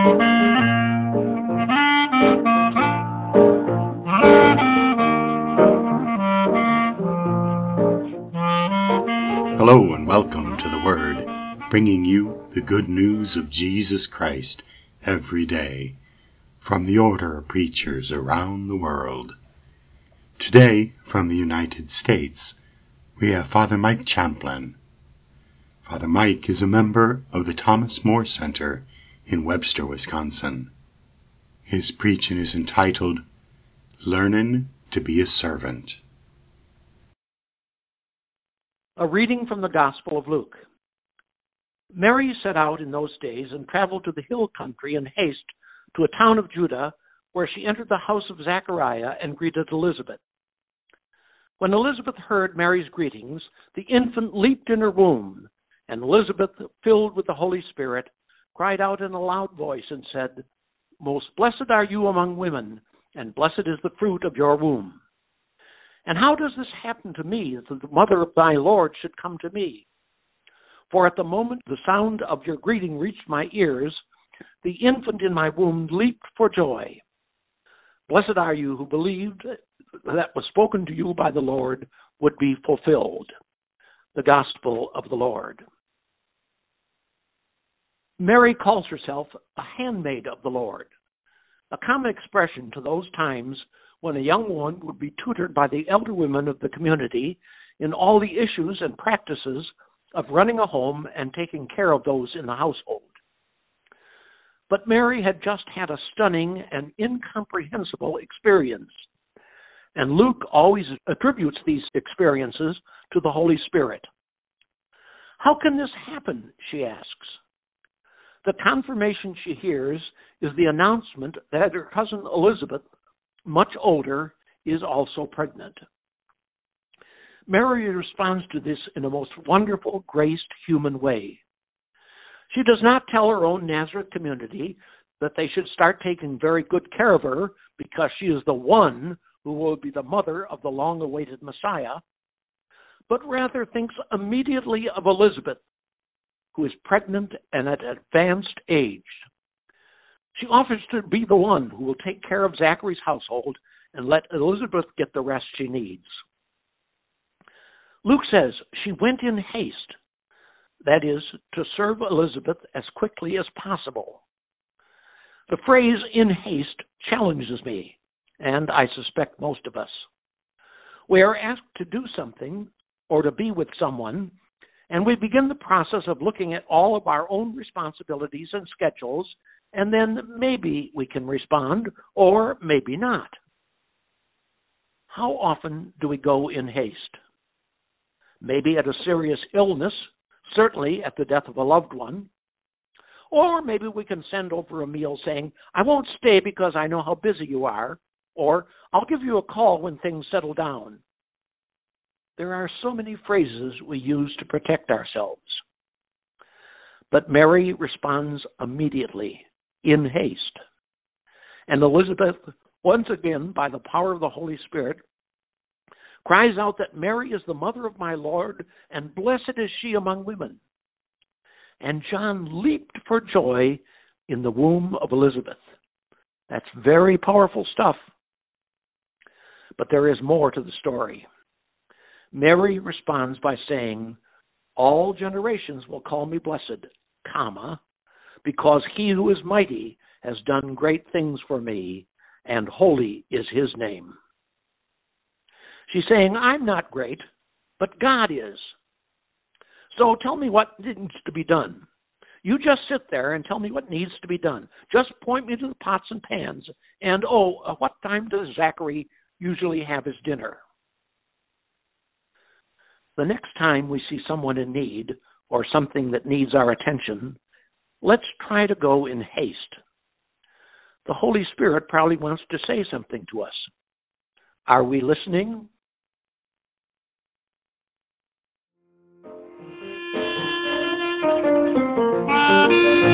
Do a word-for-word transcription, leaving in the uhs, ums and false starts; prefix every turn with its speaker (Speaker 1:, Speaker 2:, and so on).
Speaker 1: Hello and welcome to the Word, bringing you the good news of Jesus Christ every day from the Order of Preachers around the world. Today, from the United States, we have Father Mike Champlin. Father Mike is a member of the Thomas More Center in Webster, Wisconsin. His preaching is entitled, Learning to be a Servant.
Speaker 2: A reading from the Gospel of Luke. Mary set out in those days and traveled to the hill country in haste to a town of Judah, where she entered the house of Zechariah and greeted Elizabeth. When Elizabeth heard Mary's greetings, the infant leaped in her womb, and Elizabeth, filled with the Holy Spirit, cried out in a loud voice and said, "Most blessed are you among women, and blessed is the fruit of your womb. And how does this happen to me, that the mother of my Lord should come to me? For at the moment the sound of your greeting reached my ears, the infant in my womb leaped for joy. Blessed are you who believed that was spoken to you by the Lord would be fulfilled." The Gospel of the Lord. Mary calls herself a handmaid of the Lord, a common expression to those times when a young woman would be tutored by the elder women of the community in all the issues and practices of running a home and taking care of those in the household. But Mary had just had a stunning and incomprehensible experience, and Luke always attributes these experiences to the Holy Spirit. How can this happen, she asks. The confirmation she hears is the announcement that her cousin Elizabeth, much older, is also pregnant. Mary responds to this in a most wonderful, graced, human way. She does not tell her own Nazareth community that they should start taking very good care of her because she is the one who will be the mother of the long-awaited Messiah, but rather thinks immediately of Elizabeth, who is pregnant and at an advanced age. She offers to be the one who will take care of Zachary's household and let Elizabeth get the rest she needs. Luke says she went in haste, that is, to serve Elizabeth as quickly as possible. The phrase "in haste" challenges me, and I suspect most of us. We are asked to do something or to be with someone, and we begin the process of looking at all of our own responsibilities and schedules, and then maybe we can respond, or maybe not. How often do we go in haste? Maybe at a serious illness, certainly at the death of a loved one. Or maybe we can send over a meal saying, "I won't stay because I know how busy you are," or "I'll give you a call when things settle down." There are so many phrases we use to protect ourselves. But Mary responds immediately, in haste. And Elizabeth, once again, by the power of the Holy Spirit, cries out that Mary is the mother of my Lord, and blessed is she among women. And John leaped for joy in the womb of Elizabeth. That's very powerful stuff. But there is more to the story. Mary responds by saying, "All generations will call me blessed, comma, because he who is mighty has done great things for me, and holy is his name." She's saying, I'm not great, but God is. So tell me what needs to be done. You just sit there and tell me what needs to be done. Just point me to the pots and pans. And, oh, uh, what time does Zachary usually have his dinner? The next time we see someone in need or something that needs our attention, let's try to go in haste. The Holy Spirit probably wants to say something to us. Are we listening?
Speaker 3: Thank you.